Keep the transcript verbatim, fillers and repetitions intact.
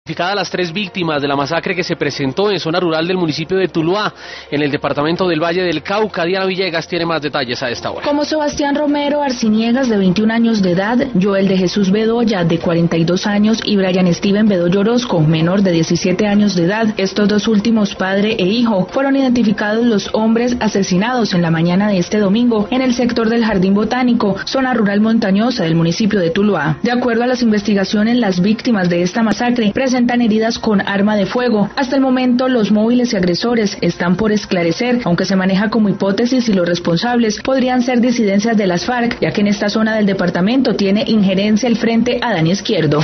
Las tres víctimas de la masacre que se presentó en zona rural del municipio de Tuluá, en el departamento del Valle del Cauca. Diana Villegas tiene más detalles a esta hora. Como Sebastián Romero Arciniegas, de veintiún años de edad, Joel de Jesús Bedoya, de cuarenta y dos años, y Brian Steven Bedoya Orozco, menor de diecisiete años de edad. Estos dos últimos, padre e hijo, fueron identificados los hombres asesinados en la mañana de este domingo en el sector del Jardín Botánico, zona rural montañosa del municipio de Tuluá. De acuerdo a las investigaciones, las víctimas de esta masacre presentan heridas con arma de fuego. Hasta el momento, los móviles y agresores están por esclarecer, aunque se maneja como hipótesis si los responsables podrían ser disidencias de las FARC, ya que en esta zona del departamento tiene injerencia el Frente Adán Izquierdo.